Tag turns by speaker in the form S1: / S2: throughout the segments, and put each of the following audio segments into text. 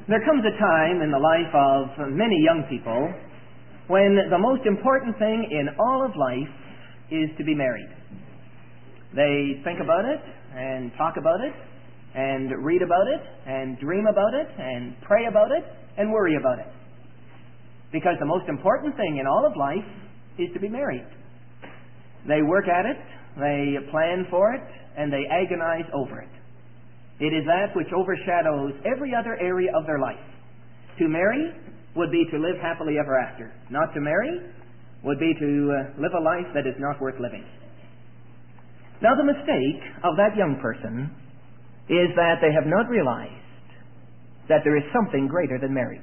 S1: There comes a time in the life of many young people when the most important thing in all of life is to be married. They think about it and talk about it and read about it and dream about it and pray about it and worry about it. Because the most important thing in all of life is to be married. They work at it, they plan for it, and they agonize over it. It is that which overshadows every other area of their life. To marry would be to live happily ever after. Not to marry would be to live a life that is not worth living. Now, the mistake of that young person is that they have not realized that there is something greater than marriage.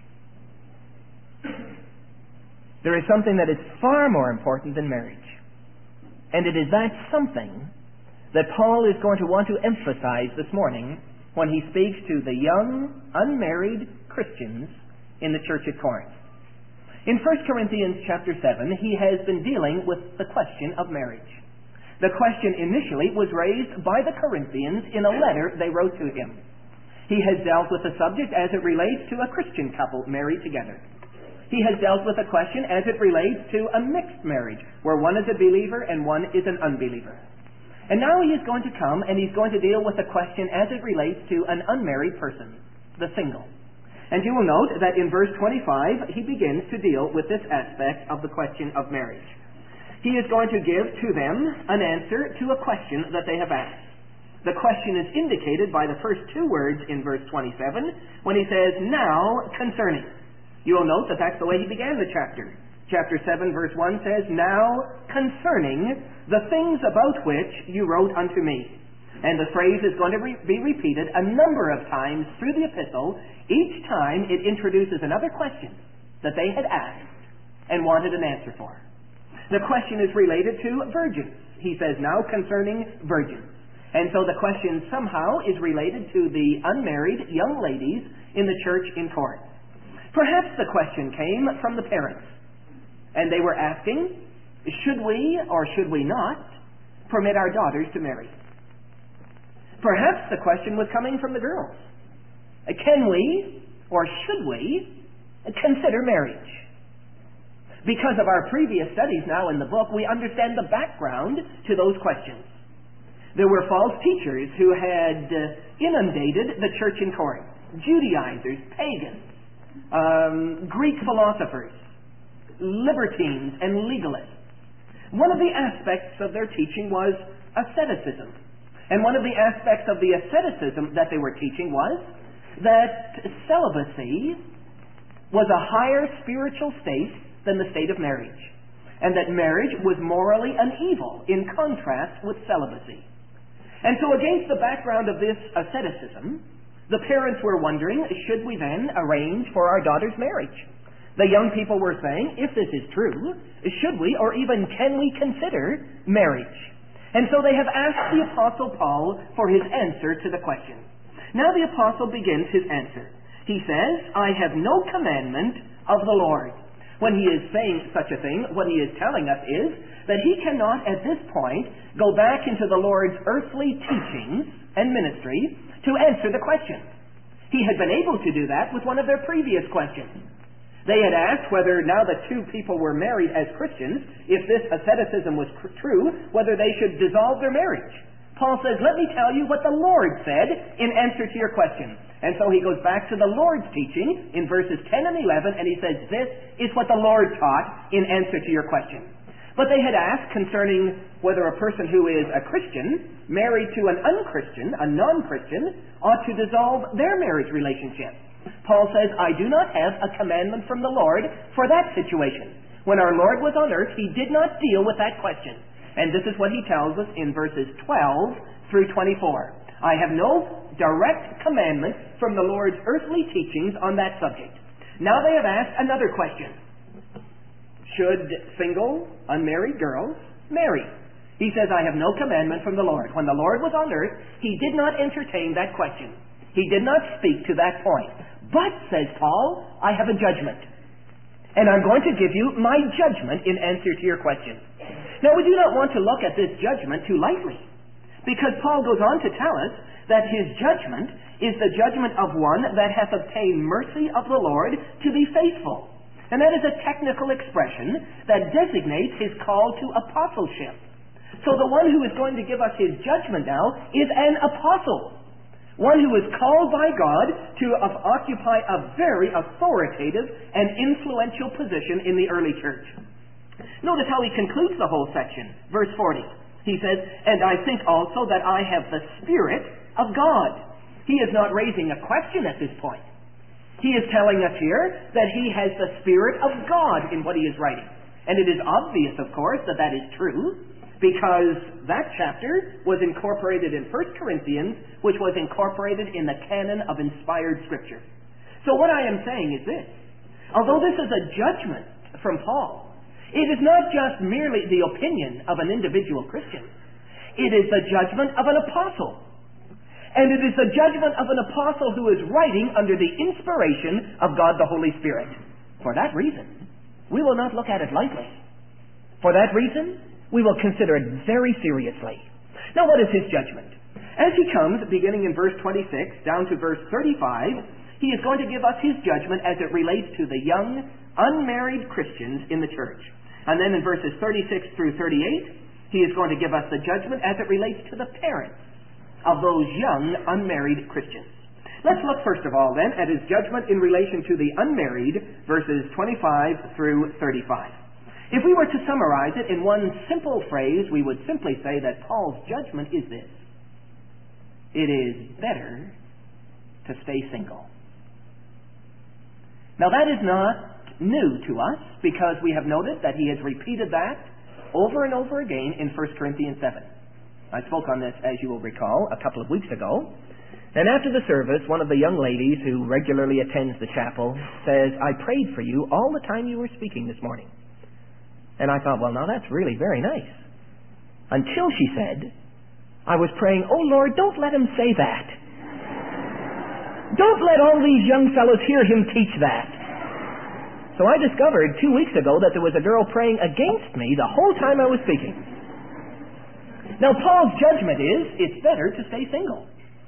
S1: There is something that is far more important than marriage. And it is that something that Paul is going to want to emphasize this morning when he speaks to the young, unmarried Christians in the church at Corinth. In 1 Corinthians chapter 7, he has been dealing with the question of marriage. The question initially was raised by the Corinthians in a letter they wrote to him. He has dealt with the subject as it relates to a Christian couple married together. He has dealt with the question as it relates to a mixed marriage, where one is a believer and one is an unbeliever. And now he is going to come and he's going to deal with the question as it relates to an unmarried person, the single. And you will note that in verse 25, he begins to deal with this aspect of the question of marriage. He is going to give to them an answer to a question that they have asked. The question is indicated by the first two words in verse 27 when he says, "Now concerning." You will note that that's the way he began the chapter. Chapter 7, verse 1 says, "Now concerning the things about which you wrote unto me." And the phrase is going to be repeated a number of times through the epistle. Each time it introduces another question that they had asked and wanted an answer for. The question is related to virgins. He says, "Now concerning virgins." And so the question somehow is related to the unmarried young ladies in the church in Corinth. Perhaps the question came from the parents, and they were asking, should we or should we not permit our daughters to marry? Perhaps the question was coming from the girls. Can we or should we consider marriage? Because of our previous studies now in the book, we understand the background to those questions. There were false teachers who had inundated the church in Corinth. Judaizers, pagans, Greek philosophers, libertines, and legalists. One of the aspects of their teaching was asceticism. And one of the aspects of the asceticism that they were teaching was that celibacy was a higher spiritual state than the state of marriage, and that marriage was morally an evil in contrast with celibacy. And so against the background of this asceticism, the parents were wondering, should we then arrange for our daughter's marriage? The young people were saying, if this is true, should we or even can we consider marriage? And so they have asked the Apostle Paul for his answer to the question. Now the Apostle begins his answer. He says, "I have no commandment of the Lord." When he is saying such a thing, what he is telling us is that he cannot at this point go back into the Lord's earthly teachings and ministry to answer the question. He had been able to do that with one of their previous questions. They had asked whether, now that two people were married as Christians, if this asceticism was true, whether they should dissolve their marriage. Paul says, "Let me tell you what the Lord said in answer to your question." And so he goes back to the Lord's teaching in verses 10 and 11, and he says, "This is what the Lord taught in answer to your question." But they had asked concerning whether a person who is a Christian, married to an unchristian, a non-Christian, ought to dissolve their marriage relationship. Paul says, "I do not have a commandment from the Lord for that situation." When our Lord was on earth, he did not deal with that question. And this is what he tells us in verses 12 through 24. "I have no direct commandment from the Lord's earthly teachings on that subject." Now they have asked another question. Should single, unmarried girls marry? He says, "I have no commandment from the Lord." When the Lord was on earth, he did not entertain that question. He did not speak to that point. "But," says Paul, "I have a judgment. And I'm going to give you my judgment in answer to your question." Now, we do not want to look at this judgment too lightly. Because Paul goes on to tell us that his judgment is the judgment of one that hath obtained mercy of the Lord to be faithful. And that is a technical expression that designates his call to apostleship. So the one who is going to give us his judgment now is an apostle. One who is called by God to occupy a very authoritative and influential position in the early church. Notice how he concludes the whole section. Verse 40. He says, "And I think also that I have the Spirit of God." He is not raising a question at this point. He is telling us here that he has the Spirit of God in what he is writing. And it is obvious, of course, that that is true, because that chapter was incorporated in 1 Corinthians, which was incorporated in the canon of inspired Scripture. So what I am saying is this. Although this is a judgment from Paul, it is not just merely the opinion of an individual Christian. It is the judgment of an apostle. And it is the judgment of an apostle who is writing under the inspiration of God the Holy Spirit. For that reason, we will not look at it lightly. For that reason, we will consider it very seriously. Now, what is his judgment? As he comes, beginning in verse 26 down to verse 35, he is going to give us his judgment as it relates to the young, unmarried Christians in the church. And then in verses 36 through 38, he is going to give us the judgment as it relates to the parents of those young, unmarried Christians. Let's look first of all then at his judgment in relation to the unmarried, verses 25 through 35. If we were to summarize it in one simple phrase, we would simply say that Paul's judgment is this: it is better to stay single. Now that is not new to us, because we have noted that he has repeated that over and over again in 1 Corinthians 7. I spoke on this, as you will recall, a couple of weeks ago. And after the service, one of the young ladies who regularly attends the chapel says, "I prayed for you all the time you were speaking this morning." And I thought, well, now that's really very nice. Until she said, "I was praying, oh Lord, don't let him say that. Don't let all these young fellows hear him teach that." So I discovered 2 weeks ago that there was a girl praying against me the whole time I was speaking. Now, Paul's judgment is, it's better to stay single.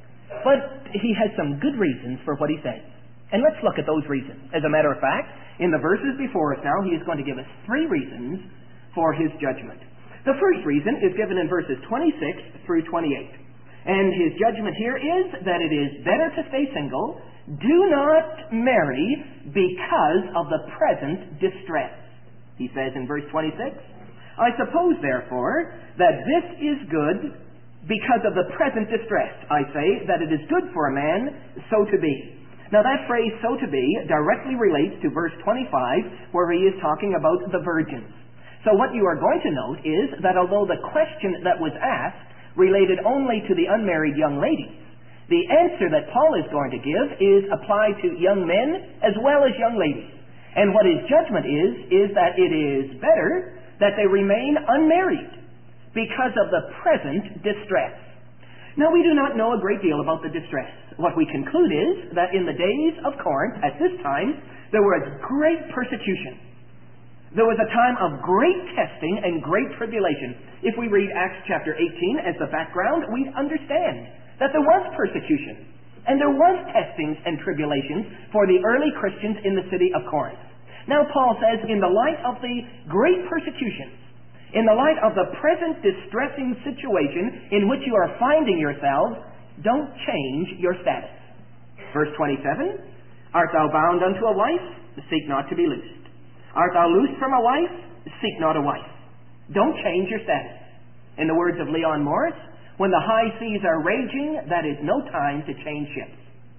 S1: But he has some good reasons for what he says. And let's look at those reasons. As a matter of fact, in the verses before us now, he is going to give us 3 reasons for his judgment. The first reason is given in verses 26 through 28. And his judgment here is that it is better to stay single. Do not marry because of the present distress. He says in verse 26, "I suppose, therefore, that this is good because of the present distress. I say that it is good for a man so to be." Now that phrase, "so to be," directly relates to verse 25, where he is talking about the virgins. So what you are going to note is that although the question that was asked related only to the unmarried young ladies, the answer that Paul is going to give is applied to young men as well as young ladies. And what his judgment is that it is better that they remain unmarried because of the present distress. Now, we do not know a great deal about the distress. What we conclude is that in the days of Corinth, at this time, there was great persecution. There was a time of great testing and great tribulation. If we read Acts chapter 18 as the background, we understand that there was persecution and there was testings and tribulations for the early Christians in the city of Corinth. Now Paul says, in the light of the great persecutions, in the light of the present distressing situation in which you are finding yourselves, don't change your status. Verse 27, "Art thou bound unto a wife? Seek not to be loosed. Art thou loosed from a wife? Seek not a wife." Don't change your status. In the words of Leon Morris, when the high seas are raging, that is no time to change ships.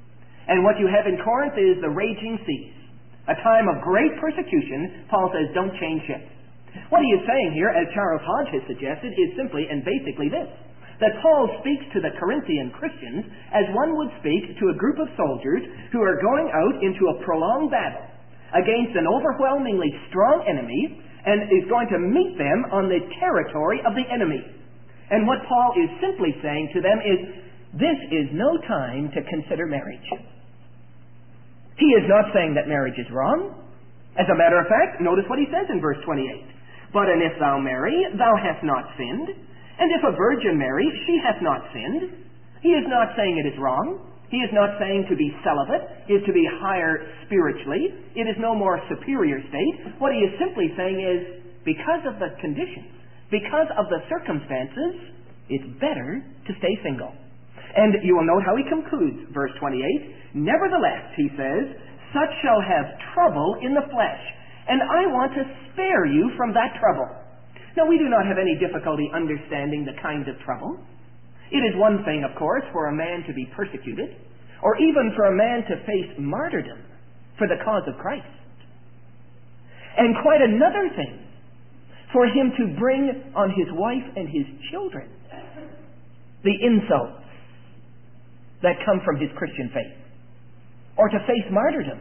S1: And what you have in Corinth is the raging seas. A time of great persecution. Paul says, don't change ships. What he is saying here, as Charles Hodge has suggested, is simply and basically this: that Paul speaks to the Corinthian Christians as one would speak to a group of soldiers who are going out into a prolonged battle against an overwhelmingly strong enemy and is going to meet them on the territory of the enemy. And what Paul is simply saying to them is, this is no time to consider marriage. He is not saying that marriage is wrong. As a matter of fact, notice what he says in verse 28. "But and if thou marry, thou hast not sinned. And if a virgin marry, she hath not sinned. He is not saying it is wrong. He is not saying to be celibate is to be higher spiritually. It is no more superior state. What he is simply saying is, because of the conditions, because of the circumstances, it's better to stay single. And you will note how he concludes verse 28. Nevertheless, he says, such shall have trouble in the flesh, and I want to spare you from that trouble. Now, we do not have any difficulty understanding the kind of trouble. It is one thing, of course, for a man to be persecuted, or even for a man to face martyrdom for the cause of Christ. And quite another thing for him to bring on his wife and his children the insults that come from his Christian faith, or to face martyrdom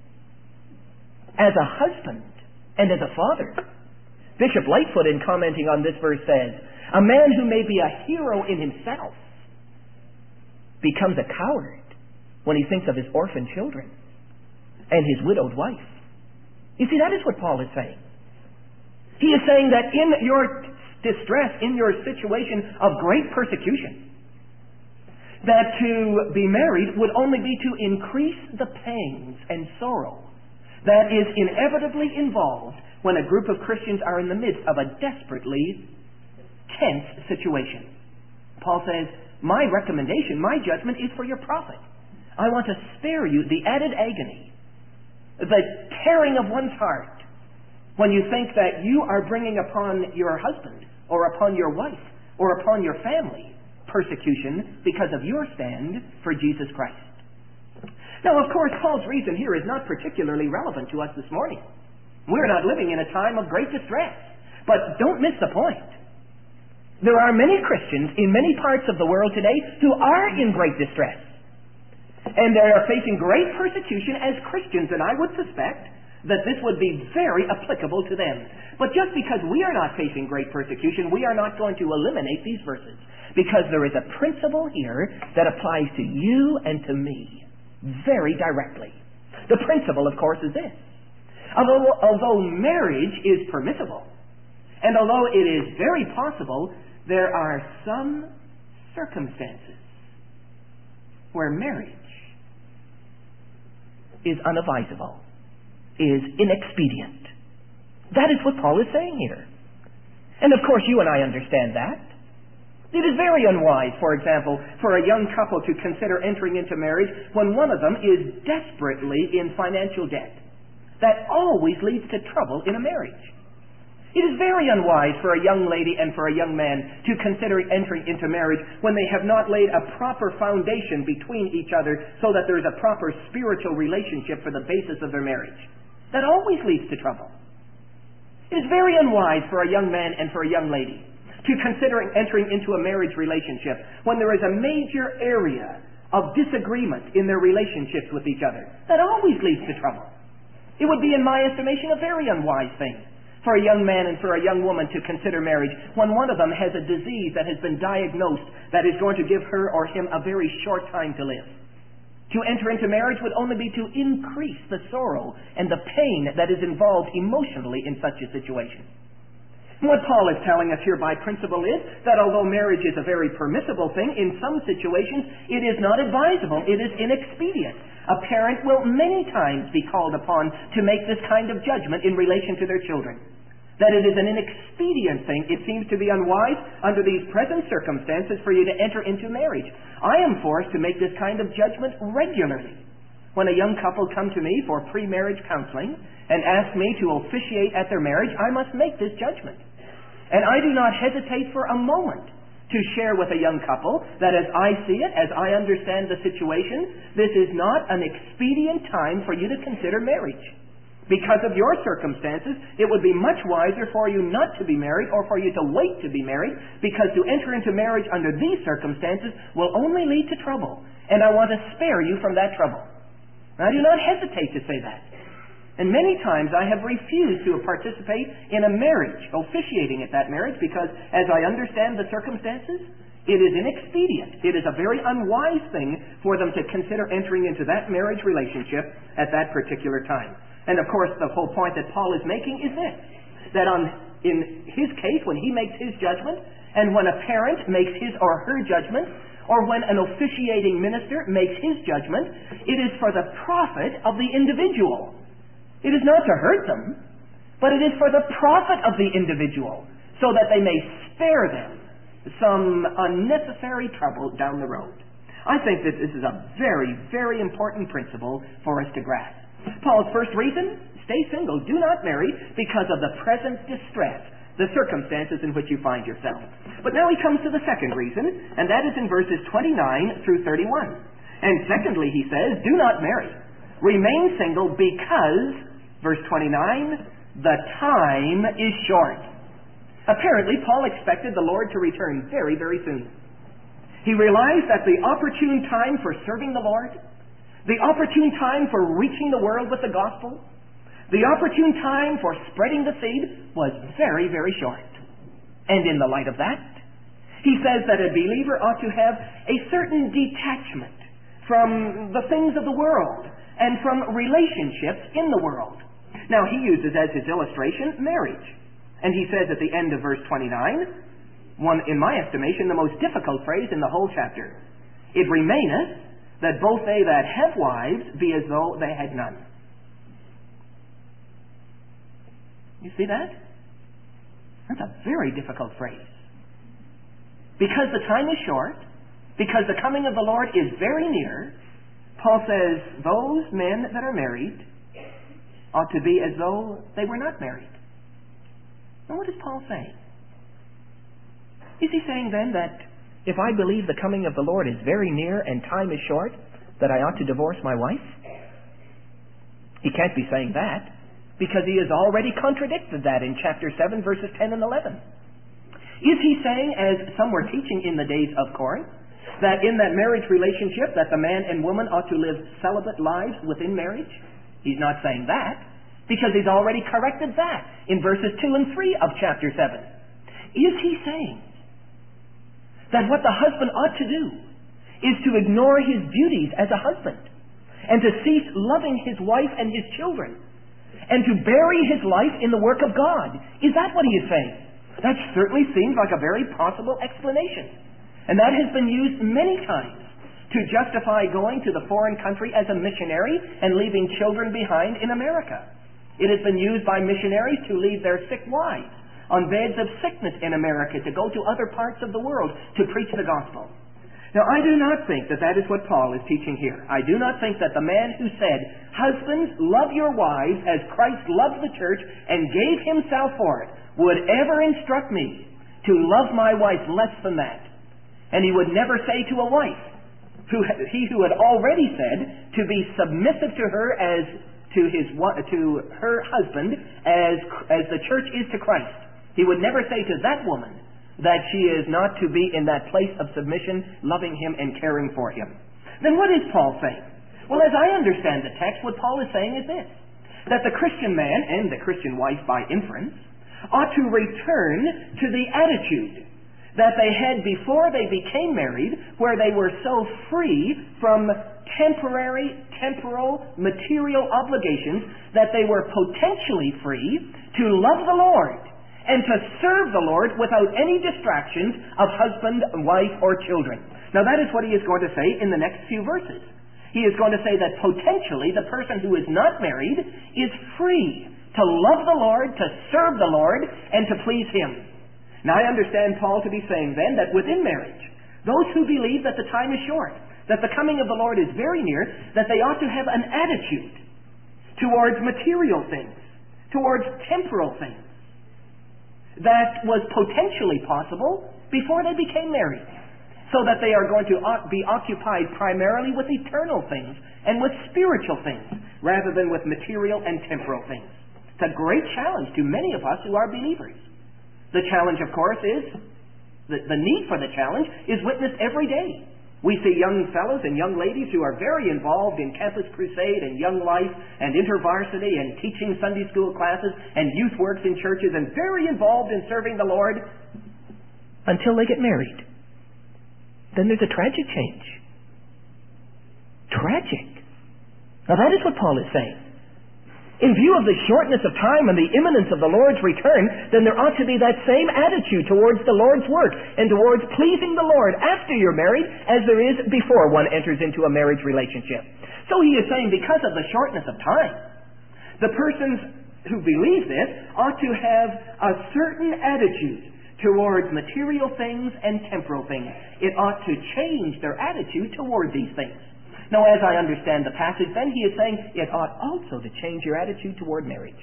S1: as a husband and as a father. Bishop Lightfoot, in commenting on this verse, says, a man who may be a hero in himself becomes a coward when he thinks of his orphan children and his widowed wife. You see, that is what Paul is saying. He is saying that in your distress, in your situation of great persecution, that to be married would only be to increase the pangs and sorrow that is inevitably involved when a group of Christians are in the midst of a desperately tense situation. Paul says, my recommendation, my judgment is for your profit. I want to spare you the added agony, the tearing of one's heart, when you think that you are bringing upon your husband, or upon your wife, or upon your family, persecution because of your stand for Jesus Christ. Now, of course, Paul's reason here is not particularly relevant to us this morning. We're not living in a time of great distress. But don't miss the point. There are many Christians in many parts of the world today who are in great distress. And they are facing great persecution as Christians, and I would suspect that this would be very applicable to them. But just because we are not facing great persecution, we are not going to eliminate these verses, because there is a principle here that applies to you and to me very directly. The principle, of course, is this. Although marriage is permissible, and although it is very possible, there are some circumstances where marriage is unadvisable, is inexpedient. That is what Paul is saying here. And of course, you and I understand that. It is very unwise, for example, for a young couple to consider entering into marriage when one of them is desperately in financial debt. That always leads to trouble in a marriage. It is very unwise for a young lady and for a young man to consider entering into marriage when they have not laid a proper foundation between each other so that there is a proper spiritual relationship for the basis of their marriage. That always leads to trouble. It is very unwise for a young man and for a young lady to consider entering into a marriage relationship when there is a major area of disagreement in their relationships with each other. That always leads to trouble. It would be, in my estimation, a very unwise thing for a young man and for a young woman to consider marriage when one of them has a disease that has been diagnosed that is going to give her or him a very short time to live. To enter into marriage would only be to increase the sorrow and the pain that is involved emotionally in such a situation. What Paul is telling us here by principle is that although marriage is a very permissible thing, in some situations it is not advisable, it is inexpedient. A parent will many times be called upon to make this kind of judgment in relation to their children. That it is an inexpedient thing, it seems to be unwise under these present circumstances for you to enter into marriage. I am forced to make this kind of judgment regularly. When a young couple come to me for pre-marriage counseling and ask me to officiate at their marriage, I must make this judgment. And I do not hesitate for a moment to share with a young couple that as I see it, as I understand the situation, this is not an expedient time for you to consider marriage. Because of your circumstances, it would be much wiser for you not to be married or for you to wait to be married, because to enter into marriage under these circumstances will only lead to trouble. And I want to spare you from that trouble. I do not hesitate to say that. And many times I have refused to participate in a marriage, officiating at that marriage, because as I understand the circumstances, it is inexpedient. It is a very unwise thing for them to consider entering into that marriage relationship at that particular time. And of course, the whole point that Paul is making is this, that in his case, when he makes his judgment, And when a parent makes his or her judgment, or when an officiating minister makes his judgment, it is for the profit of the individual. It is not to hurt them, but it is for the profit of the individual, so that they may spare them some unnecessary trouble down the road. I think that this is a very, very important principle for us to grasp. Paul's first reason, stay single, do not marry, because of the present distress, the circumstances in which you find yourself. But now he comes to the second reason, and that is in verses 29 through 31. And secondly, he says, do not marry. Remain single because, verse 29, the time is short. Apparently, Paul expected the Lord to return very, very soon. He realized that the opportune time for serving the Lord, the opportune time for reaching the world with the gospel, the opportune time for spreading the seed was very, very short. And in the light of that, he says that a believer ought to have a certain detachment from the things of the world and from relationships in the world. Now, he uses as his illustration marriage. And he says at the end of verse 29, one, in my estimation, the most difficult phrase in the whole chapter. It remaineth that both they that have wives be as though they had none. You see that? That's a very difficult phrase. Because the time is short, because the coming of the Lord is very near, Paul says those men that are married ought to be as though they were not married. Now what is Paul saying? Is he saying then that if I believe the coming of the Lord is very near and time is short, that I ought to divorce my wife? He can't be saying that, because he has already contradicted that in chapter 7, verses 10 and 11. Is he saying, as some were teaching in the days of Corinth, that in that marriage relationship that the man and woman ought to live celibate lives within marriage? He's not saying that, because he's already corrected that in verses 2 and 3 of chapter 7. Is he saying that what the husband ought to do is to ignore his duties as a husband and to cease loving his wife and his children and to bury his life in the work of God? Is that what he is saying? That certainly seems like a very possible explanation. And that has been used many times to justify going to the foreign country as a missionary and leaving children behind in America. It has been used by missionaries to leave their sick wives on beds of sickness in America to go to other parts of the world to preach the gospel. Now, I do not think that that is what Paul is teaching here. I do not think that the man who said, "Husbands, love your wives as Christ loved the church and gave himself for it," would ever instruct me to love my wife less than that. And he would never say to a wife, he who had already said to be submissive to her as to her husband as the church is to Christ. He would never say to that woman that she is not to be in that place of submission, loving him and caring for him. Then what is Paul saying? Well, as I understand the text, what Paul is saying is this: that the Christian man and the Christian wife, by inference, ought to return to the attitude that they had before they became married, where they were so free from temporal, material obligations that they were potentially free to love the Lord and to serve the Lord without any distractions of husband, wife, or children. Now that is what he is going to say in the next few verses. He is going to say that potentially the person who is not married is free to love the Lord, to serve the Lord, and to please Him. Now I understand Paul to be saying then that within marriage, those who believe that the time is short, that the coming of the Lord is very near, that they ought to have an attitude towards material things, towards temporal things, that was potentially possible before they became married, so that they are going to be occupied primarily with eternal things and with spiritual things, rather than with material and temporal things. It's a great challenge to many of us who are believers. The challenge, of course, is, the need for the challenge is witnessed every day. We see young fellows and young ladies who are very involved in Campus Crusade and Young Life and InterVarsity and teaching Sunday school classes and youth works in churches and very involved in serving the Lord until they get married. Then there's a tragic change. Tragic. Now that is what Paul is saying. In view of the shortness of time and the imminence of the Lord's return, then there ought to be that same attitude towards the Lord's work and towards pleasing the Lord after you're married as there is before one enters into a marriage relationship. So he is saying because of the shortness of time, the persons who believe this ought to have a certain attitude towards material things and temporal things. It ought to change their attitude toward these things. Now, as I understand the passage, then he is saying it ought also to change your attitude toward marriage.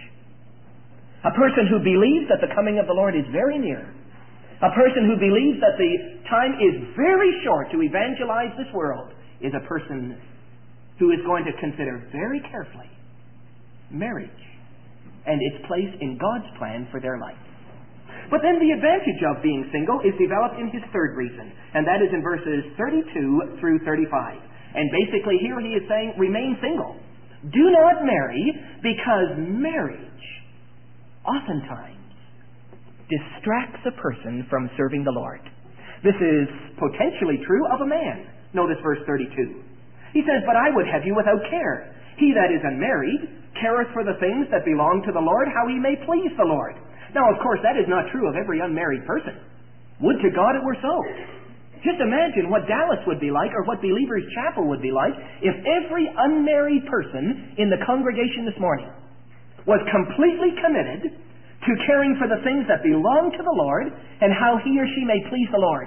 S1: A person who believes that the coming of the Lord is very near, a person who believes that the time is very short to evangelize this world, is a person who is going to consider very carefully marriage and its place in God's plan for their life. But then the advantage of being single is developed in his third reason, and that is in verses 32 through 35. And basically here he is saying, remain single. Do not marry, because marriage oftentimes distracts a person from serving the Lord. This is potentially true of a man. Notice verse 32. He says, but I would have you without care. He that is unmarried careth for the things that belong to the Lord, how he may please the Lord. Now, of course, that is not true of every unmarried person. Would to God it were so. Just imagine what Dallas would be like, or what Believers Chapel would be like, if every unmarried person in the congregation this morning was completely committed to caring for the things that belong to the Lord and how he or she may please the Lord.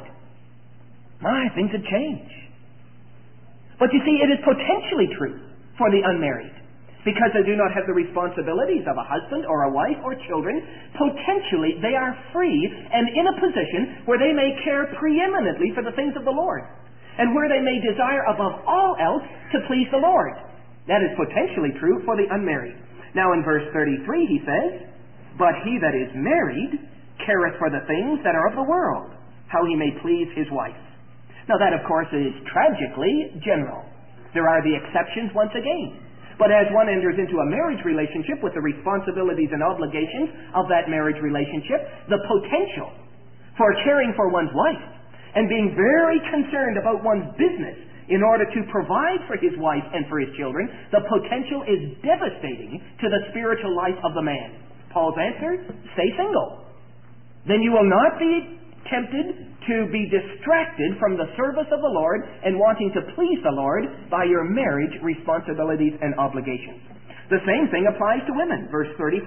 S1: My, things would change. But you see, it is potentially true for the unmarried. Because they do not have the responsibilities of a husband or a wife or children, potentially they are free and in a position where they may care preeminently for the things of the Lord, and where they may desire above all else to please the Lord. That is potentially true for the unmarried. Now in verse 33 he says, but he that is married careth for the things that are of the world, how he may please his wife. Now that, of course, is tragically general. There are the exceptions once again. But as one enters into a marriage relationship with the responsibilities and obligations of that marriage relationship, the potential for caring for one's wife and being very concerned about one's business in order to provide for his wife and for his children, the potential is devastating to the spiritual life of the man. Paul's answer, stay single. Then you will not be tempted to be distracted from the service of the Lord and wanting to please the Lord by your marriage responsibilities and obligations. The same thing applies to women. Verse 34.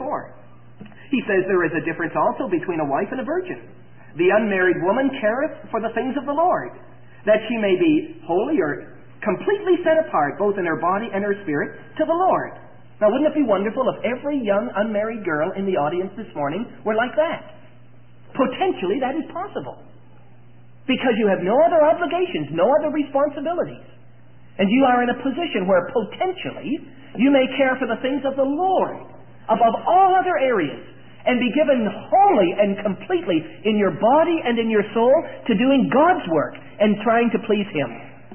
S1: He says there is a difference also between a wife and a virgin. The unmarried woman careth for the things of the Lord, that she may be holy or completely set apart, both in her body and her spirit, to the Lord. Now, wouldn't it be wonderful if every young unmarried girl in the audience this morning were like that? Potentially, that is possible. Because you have no other obligations, no other responsibilities. And you are in a position where potentially you may care for the things of the Lord above all other areas and be given wholly and completely in your body and in your soul to doing God's work and trying to please Him.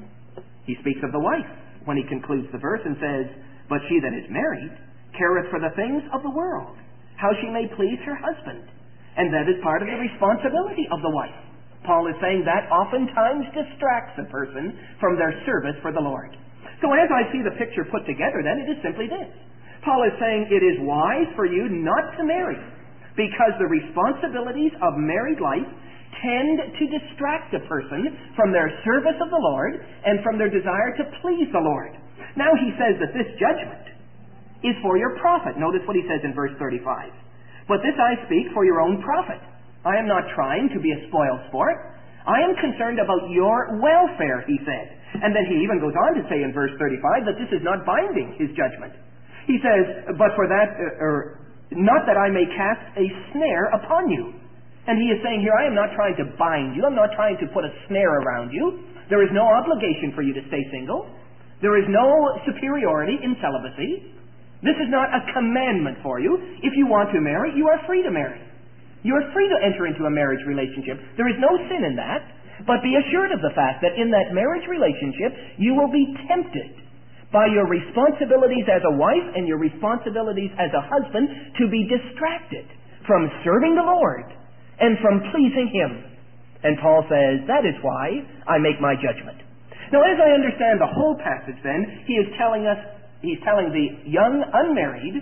S1: He speaks of the wife when he concludes the verse and says, but she that is married careth for the things of the world, how she may please her husband. And that is part of the responsibility of the wife. Paul is saying that oftentimes distracts a person from their service for the Lord. So as I see the picture put together, then it is simply this. Paul is saying it is wise for you not to marry, because the responsibilities of married life tend to distract a person from their service of the Lord and from their desire to please the Lord. Now he says that this judgment is for your profit. Notice what he says in verse 35. But this I speak for your own profit. I am not trying to be a spoiled sport. I am concerned about your welfare, he said. And then he even goes on to say in verse 35 that this is not binding, his judgment. He says, but for that, not that I may cast a snare upon you. And he is saying here, I am not trying to bind you. I'm not trying to put a snare around you. There is no obligation for you to stay single. There is no superiority in celibacy. This is not a commandment for you. If you want to marry, you are free to marry. You are free to enter into a marriage relationship. There is no sin in that, but be assured of the fact that in that marriage relationship, you will be tempted by your responsibilities as a wife and your responsibilities as a husband to be distracted from serving the Lord and from pleasing Him. And Paul says, that is why I make my judgment. Now, as I understand the whole passage then, he's telling the young unmarried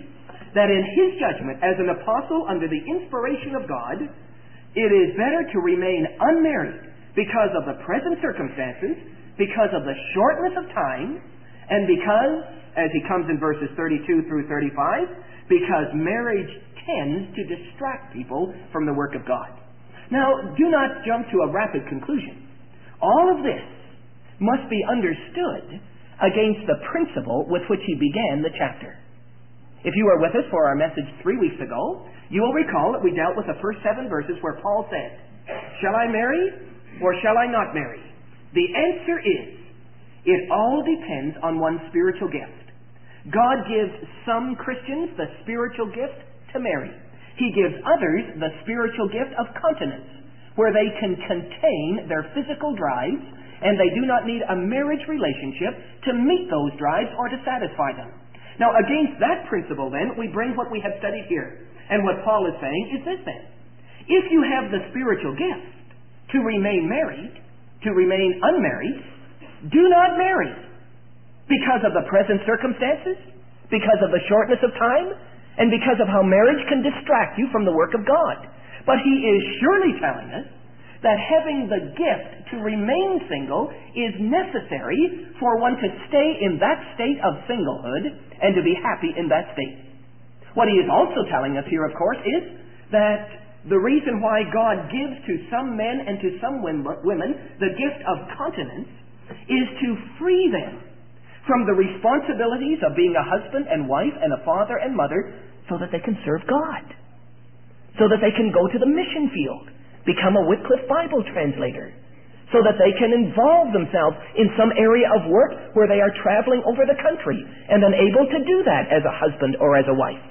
S1: that in his judgment, as an apostle under the inspiration of God, it is better to remain unmarried because of the present circumstances, because of the shortness of time, and because, as he comes in verses 32 through 35, because marriage tends to distract people from the work of God. Now, do not jump to a rapid conclusion. All of this must be understood against the principle with which he began the chapter. If you were with us for our message 3 weeks ago, you will recall that we dealt with the first 7 verses where Paul said, "Shall I marry or shall I not marry?" The answer is, it all depends on one's spiritual gift. God gives some Christians the spiritual gift to marry. He gives others the spiritual gift of continence, where they can contain their physical drives, and they do not need a marriage relationship to meet those drives or to satisfy them. Now, against that principle, then, we bring what we have studied here. And what Paul is saying is this, then. If you have the spiritual gift to remain married, to remain unmarried, do not marry because of the present circumstances, because of the shortness of time, and because of how marriage can distract you from the work of God. But he is surely telling us that having the gift to remain single is necessary for one to stay in that state of singlehood and to be happy in that state. What he is also telling us here, of course, is that the reason why God gives to some men and to some women the gift of continence is to free them from the responsibilities of being a husband and wife and a father and mother so that they can serve God, so that they can go to the mission field, become a Wycliffe Bible translator, so that they can involve themselves in some area of work where they are traveling over the country and unable to do that as a husband or as a wife.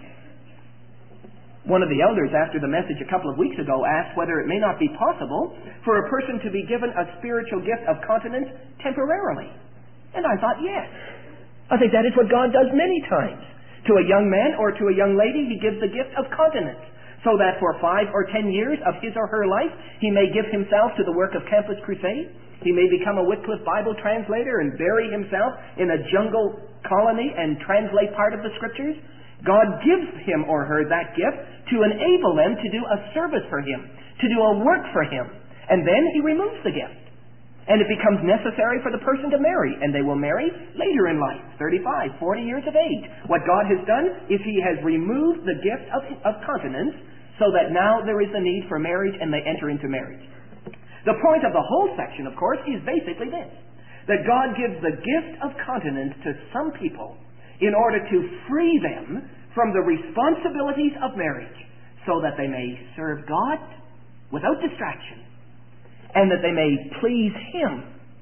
S1: One of the elders, after the message a couple of weeks ago, asked whether it may not be possible for a person to be given a spiritual gift of continence temporarily. And I thought, yes. I think that is what God does many times. To a young man or to a young lady, he gives the gift of continence, so that for 5 or 10 years of his or her life, he may give himself to the work of Campus Crusade. He may become a Wycliffe Bible translator and bury himself in a jungle colony and translate part of the Scriptures. God gives him or her that gift to enable them to do a service for him, to do a work for him. And then he removes the gift. And it becomes necessary for the person to marry, and they will marry later in life, 35, 40 years of age. What God has done is he has removed the gift of continence so that now there is the need for marriage and they enter into marriage. The point of the whole section, of course, is basically this, that God gives the gift of continence to some people in order to free them from the responsibilities of marriage so that they may serve God without distraction, and that they may please him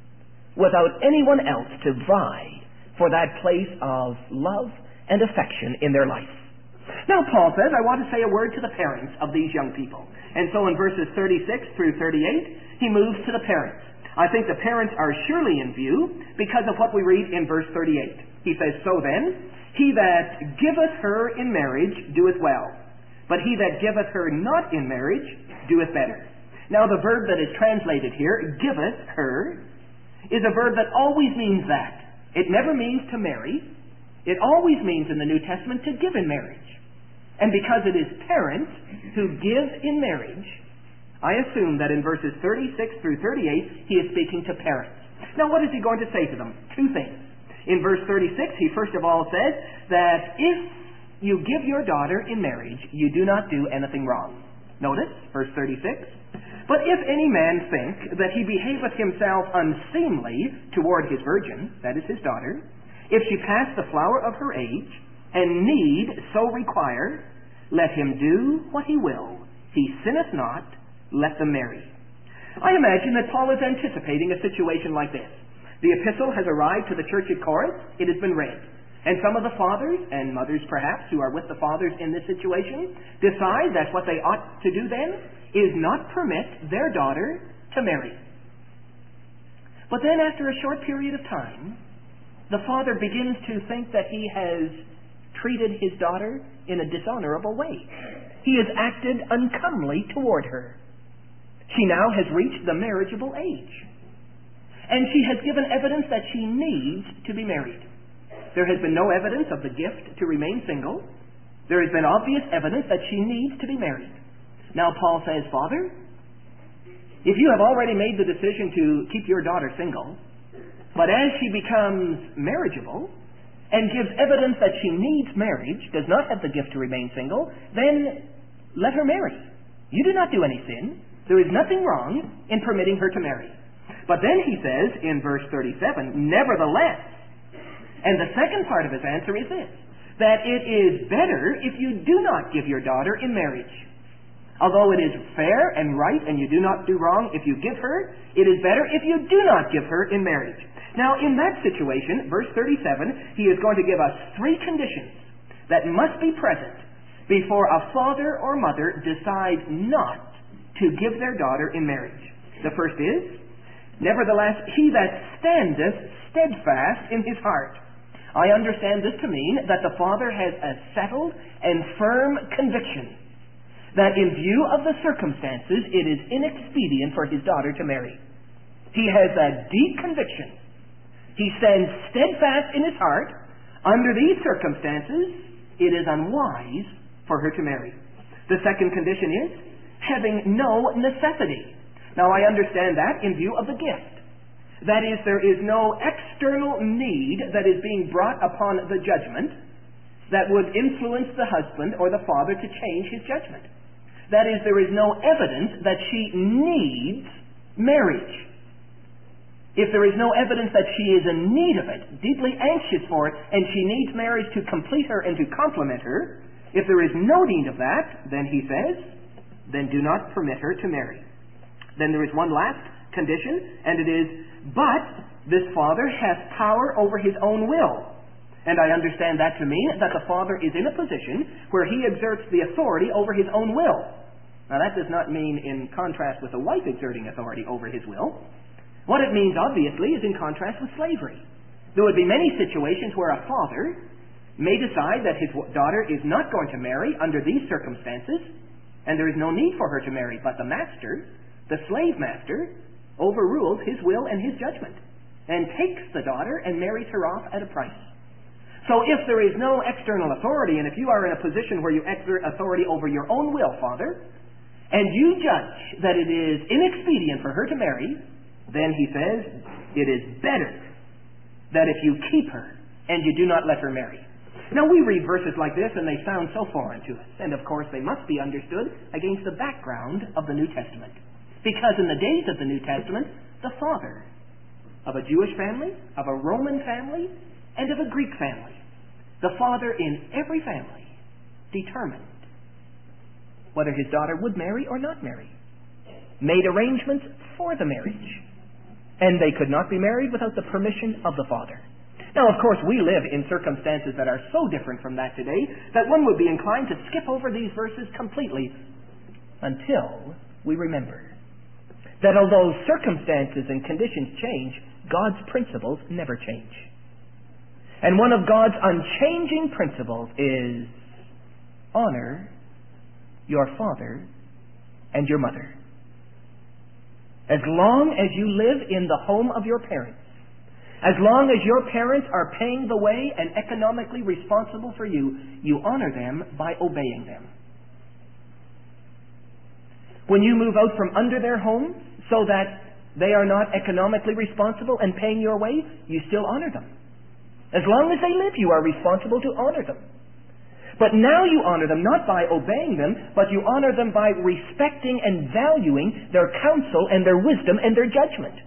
S1: without anyone else to vie for that place of love and affection in their life. Now, Paul says, I want to say a word to the parents of these young people. And so in verses 36 through 38, he moves to the parents. I think the parents are surely in view because of what we read in verse 38. He says, So then, he that giveth her in marriage doeth well, but he that giveth her not in marriage doeth better. Now, the verb that is translated here, giveth her, is a verb that always means that. It never means to marry. It always means in the New Testament to give in marriage. And because it is parents who give in marriage, I assume that in verses 36 through 38, he is speaking to parents. Now, what is he going to say to them? 2 things. In verse 36, he first of all says that if you give your daughter in marriage, you do not do anything wrong. Notice, verse 36, But if any man think that he behaveth himself unseemly toward his virgin, that is his daughter, if she pass the flower of her age, and need so require, let him do what he will. He sinneth not, let them marry. I imagine that Paul is anticipating a situation like this. The epistle has arrived to the church at Corinth. It has been read. And some of the fathers, and mothers perhaps, who are with the fathers in this situation, decide that what they ought to do then is not permit their daughter to marry. But then after a short period of time, the father begins to think that he has treated his daughter in a dishonorable way. He has acted uncomely toward her. She now has reached the marriageable age. And she has given evidence that she needs to be married. There has been no evidence of the gift to remain single. There has been obvious evidence that she needs to be married. Now Paul says, Father, if you have already made the decision to keep your daughter single, but as she becomes marriageable and gives evidence that she needs marriage, does not have the gift to remain single, then let her marry. You do not do any sin. There is nothing wrong in permitting her to marry. But then he says in verse 37, nevertheless, and the second part of his answer is this, that it is better if you do not give your daughter in marriage. Although it is fair and right and you do not do wrong if you give her, it is better if you do not give her in marriage. Now in that situation, verse 37, he is going to give us 3 conditions that must be present before a father or mother decides not to give their daughter in marriage. The first is, nevertheless, he that standeth steadfast in his heart. I understand this to mean that the father has a settled and firm conviction that in view of the circumstances, it is inexpedient for his daughter to marry. He has a deep conviction. He stands steadfast in his heart. Under these circumstances, it is unwise for her to marry. The second condition is having no necessity. Now, I understand that in view of the gift. That is, there is no external need that is being brought upon the judgment that would influence the husband or the father to change his judgment. That is, there is no evidence that she needs marriage. If there is no evidence that she is in need of it, deeply anxious for it, and she needs marriage to complete her and to complement her, if there is no need of that, then he says, then do not permit her to marry. Then there is one last condition, and it is, but this father has power over his own will. And I understand that to mean that the father is in a position where he exerts the authority over his own will. Now that does not mean in contrast with a wife exerting authority over his will. What it means, obviously, is in contrast with slavery. There would be many situations where a father may decide that his daughter is not going to marry under these circumstances, and there is no need for her to marry, but the master, the slave master, overrules his will and his judgment, and takes the daughter and marries her off at a price. So if there is no external authority, and if you are in a position where you exert authority over your own will, Father, and you judge that it is inexpedient for her to marry, then he says, it is better that if you keep her and you do not let her marry. Now we read verses like this and they sound so foreign to us. And of course they must be understood against the background of the New Testament. Because in the days of the New Testament, the father of a Jewish family, of a Roman family, and of a Greek family, the father in every family determined whether his daughter would marry or not marry, made arrangements for the marriage, and they could not be married without the permission of the father. Now, of course, we live in circumstances that are so different from that today that one would be inclined to skip over these verses completely until we remember that although circumstances and conditions change, God's principles never change. And one of God's unchanging principles is honor your father and your mother. As long as you live in the home of your parents, as long as your parents are paying the way and economically responsible for you, you honor them by obeying them. When you move out from under their home so that they are not economically responsible and paying your way, you still honor them. As long as they live, you are responsible to honor them. But now you honor them not by obeying them, but you honor them by respecting and valuing their counsel and their wisdom and their judgment.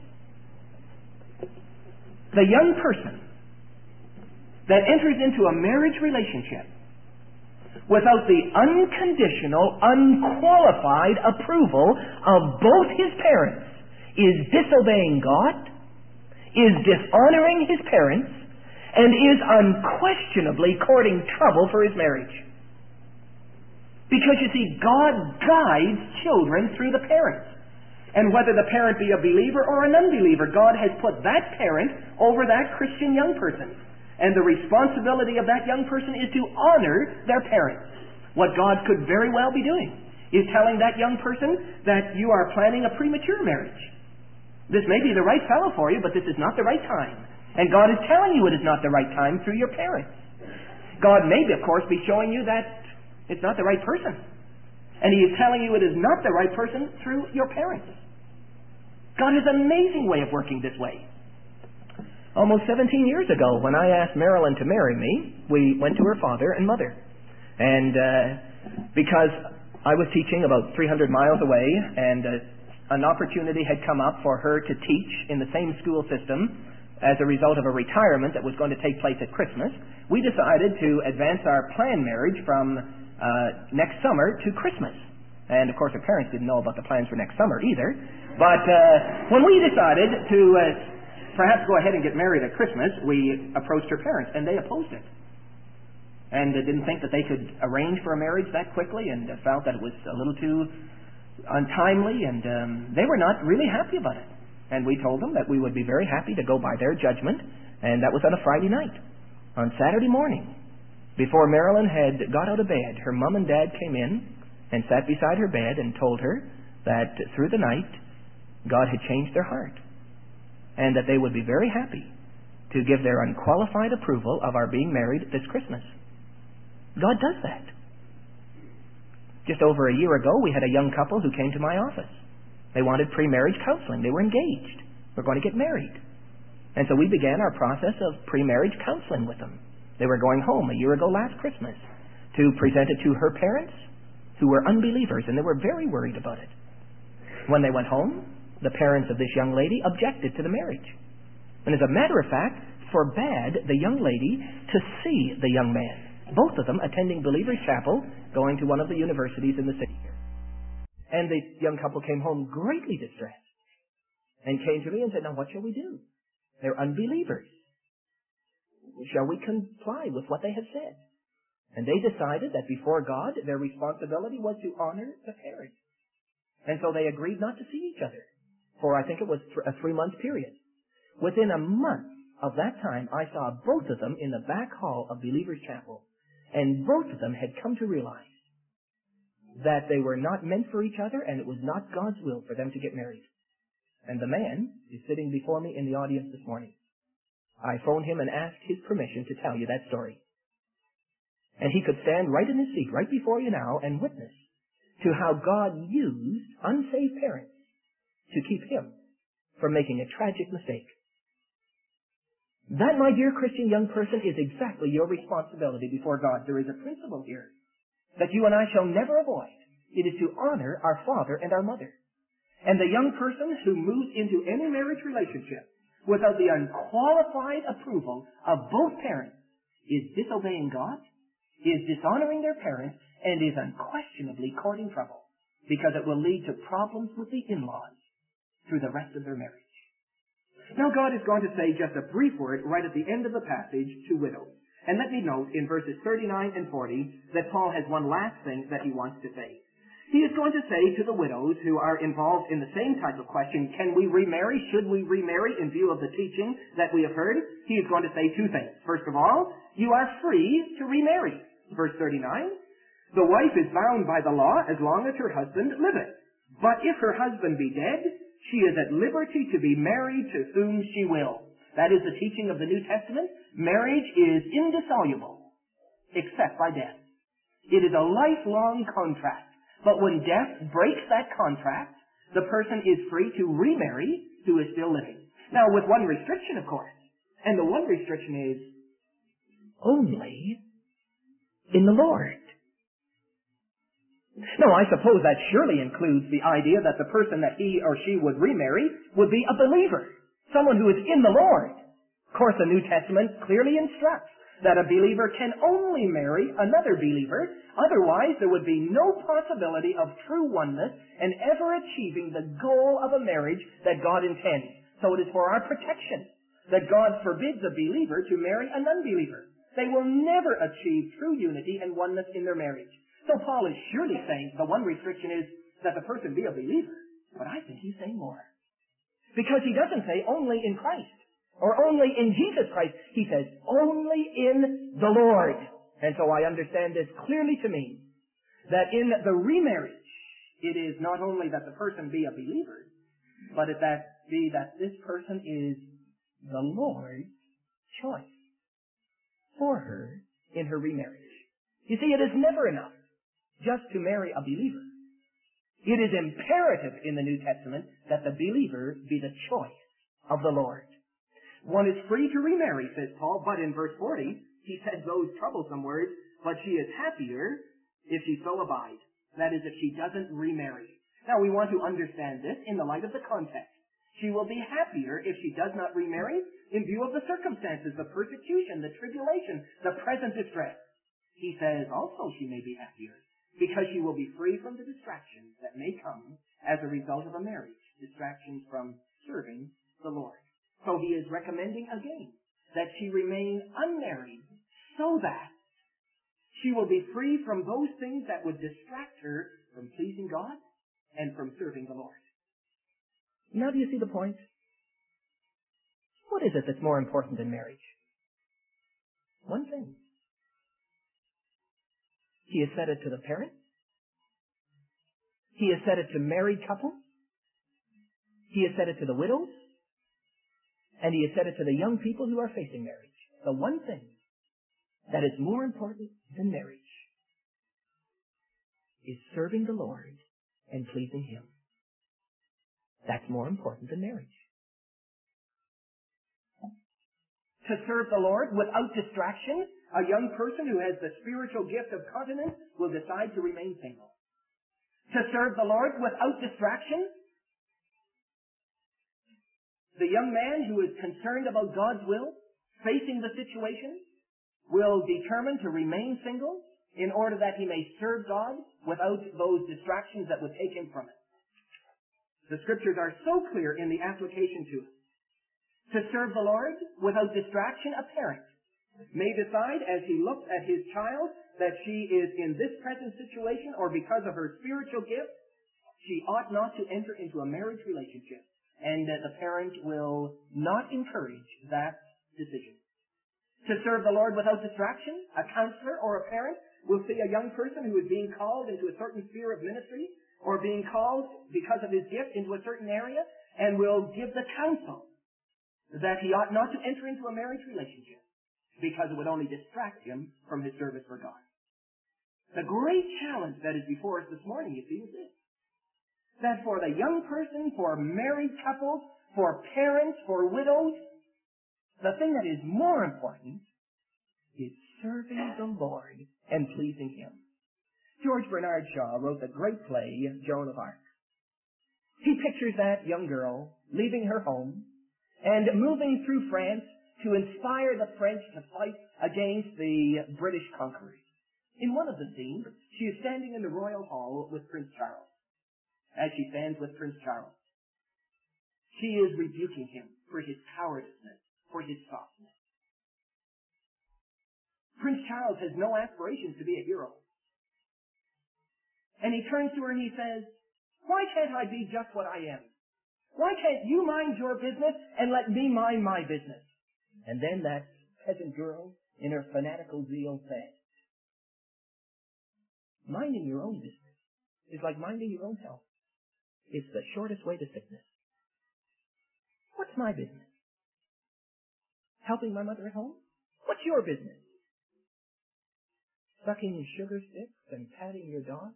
S1: The young person that enters into a marriage relationship without the unconditional, unqualified approval of both his parents is disobeying God, is dishonoring his parents, and is unquestionably courting trouble for his marriage. Because you see, God guides children through the parents. And whether the parent be a believer or an unbeliever, God has put that parent over that Christian young person. And the responsibility of that young person is to honor their parents. What God could very well be doing is telling that young person that you are planning a premature marriage. This may be the right fellow for you, but this is not the right time. And God is telling you it is not the right time through your parents. God may, of course, be showing you that It's not the right person. And He is telling you it is not the right person through your parents. God has an amazing way of working this way. Almost 17 years ago, when I asked Marilyn to marry me, we went to her father and mother. And because I was teaching about 300 miles away, and an opportunity had come up for her to teach in the same school system as a result of a retirement that was going to take place at Christmas, we decided to advance our planned marriage from next summer to Christmas. And, of course, her parents didn't know about the plans for next summer either. But when we decided to perhaps go ahead and get married at Christmas, we approached her parents, and they opposed it. And didn't think that they could arrange for a marriage that quickly, and felt that it was a little too untimely, and they were not really happy about it. And we told them that we would be very happy to go by their judgment, and that was on a Friday night. On Saturday morning, before Marilyn had got out of bed, her mom and dad came in and sat beside her bed and told her that through the night, God had changed their heart, and that they would be very happy to give their unqualified approval of our being married this Christmas. God does that. Just over a year ago, we had a young couple who came to my office. They wanted pre-marriage counseling. They were engaged. We're going to get married. And so we began our process of pre-marriage counseling with them. They were going home a year ago last Christmas to present it to her parents, who were unbelievers, and they were very worried about it. When they went home, the parents of this young lady objected to the marriage. And as a matter of fact, forbade the young lady to see the young man. Both of them attending Believers Chapel, going to one of the universities in the city here. And the young couple came home greatly distressed and came to me and said, now what shall we do? They're unbelievers. Shall we comply with what they have said? And they decided that before God, their responsibility was to honor the parents. And so they agreed not to see each other for, I think it was a 3-month period. Within a month of that time, I saw both of them in the back hall of Believers Chapel. And both of them had come to realize that they were not meant for each other, and it was not God's will for them to get married. And the man is sitting before me in the audience this morning. I phoned him and asked his permission to tell you that story. And he could stand right in his seat, right before you now, and witness to how God used unsaved parents to keep him from making a tragic mistake. That, my dear Christian young person, is exactly your responsibility before God. There is a principle here that you and I shall never avoid. It is to honor our father and our mother. And the young person who moves into any marriage relationship without the unqualified approval of both parents is disobeying God, is dishonoring their parents, and is unquestionably courting trouble, because it will lead to problems with the in-laws through the rest of their marriage. Now God is going to say just a brief word right at the end of the passage to widows. And let me note in verses 39 and 40 that Paul has one last thing that he wants to say. He is going to say to the widows who are involved in the same type of question, can we remarry? Should we remarry in view of the teaching that we have heard? He is going to say 2 things. First of all, you are free to remarry. Verse 39, the wife is bound by the law as long as her husband liveth. But if her husband be dead, she is at liberty to be married to whom she will. That is the teaching of the New Testament. Marriage is indissoluble, except by death. It is a lifelong contract. But when death breaks that contract, the person is free to remarry who is still living. Now, with one restriction, of course. And the one restriction is only in the Lord. Now, I suppose that surely includes the idea that the person that he or she would remarry would be a believer, someone who is in the Lord. Of course, the New Testament clearly instructs that a believer can only marry another believer. Otherwise, there would be no possibility of true oneness and ever achieving the goal of a marriage that God intends. So it is for our protection that God forbids a believer to marry an unbeliever. They will never achieve true unity and oneness in their marriage. So Paul is surely saying the one restriction is that the person be a believer. But I think he's saying more. Because he doesn't say only in Christ or only in Jesus Christ. He says only in the Lord. And so I understand this clearly to mean that in the remarriage, it is not only that the person be a believer, but that this person is the Lord's choice for her in her remarriage. You see, it is never enough just to marry a believer. It is imperative in the New Testament that the believer be the choice of the Lord. One is free to remarry, says Paul, but in verse 40, he said those troublesome words, but she is happier if she so abide. That is, if she doesn't remarry. Now, we want to understand this in the light of the context. She will be happier if she does not remarry in view of the circumstances, the persecution, the tribulation, the present distress. He says also she may be happier because she will be free from the distractions that may come as a result of a marriage, distractions from serving the Lord. So he is recommending again that she remain unmarried so that she will be free from those things that would distract her from pleasing God and from serving the Lord. Now do you see the point? What is it that's more important than marriage? One thing. He has said it to the parents. He has said it to married couples. He has said it to the widows. And he has said it to the young people who are facing marriage. The one thing that is more important than marriage is serving the Lord and pleasing Him. That's more important than marriage. To serve the Lord without distraction, a young person who has the spiritual gift of continence will decide to remain single. To serve the Lord without distraction, the young man who is concerned about God's will, facing the situation, will determine to remain single in order that he may serve God without those distractions that would take him from it. The Scriptures are so clear in the application to it. To serve the Lord without distraction, a parent may decide as he looks at his child that she is in this present situation or because of her spiritual gift, she ought not to enter into a marriage relationship. And the parent will not encourage that decision. To serve the Lord without distraction, a counselor or a parent will see a young person who is being called into a certain sphere of ministry or being called because of his gift into a certain area and will give the counsel that he ought not to enter into a marriage relationship because it would only distract him from his service for God. The great challenge that is before us this morning, you see, is this. That for the young person, for married couples, for parents, for widows, the thing that is more important is serving the Lord and pleasing Him. George Bernard Shaw wrote the great play, Joan of Arc. He pictures that young girl leaving her home and moving through France to inspire the French to fight against the British conquerors. In one of the scenes, she is standing in the royal hall with Prince Charles. As she stands with Prince Charles, she is rebuking him for his cowardice, for his softness. Prince Charles has no aspirations to be a hero. And he turns to her and he says, "Why can't I be just what I am? Why can't you mind your business and let me mind my business?" And then that peasant girl, in her fanatical zeal, said, "Minding your own business is like minding your own health. It's the shortest way to sickness. What's my business? Helping my mother at home? What's your business? Sucking sugar sticks and patting your dog?"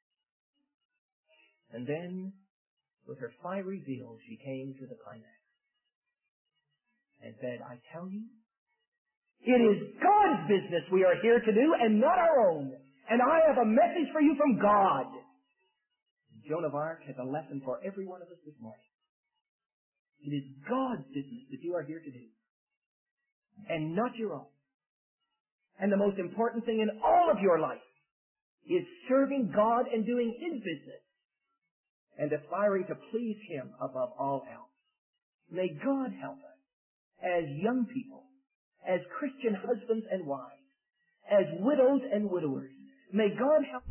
S1: And then, with her fiery zeal, she came to the climax and said, "I tell you, it is God's business we are here to do and not our own. And I have a message for you from God." Joan of Arc has a lesson for every one of us this morning. It is God's business that you are here to do, and not your own. And the most important thing in all of your life is serving God and doing His business, and aspiring to please Him above all else. May God help us, as young people, as Christian husbands and wives, as widows and widowers. May God help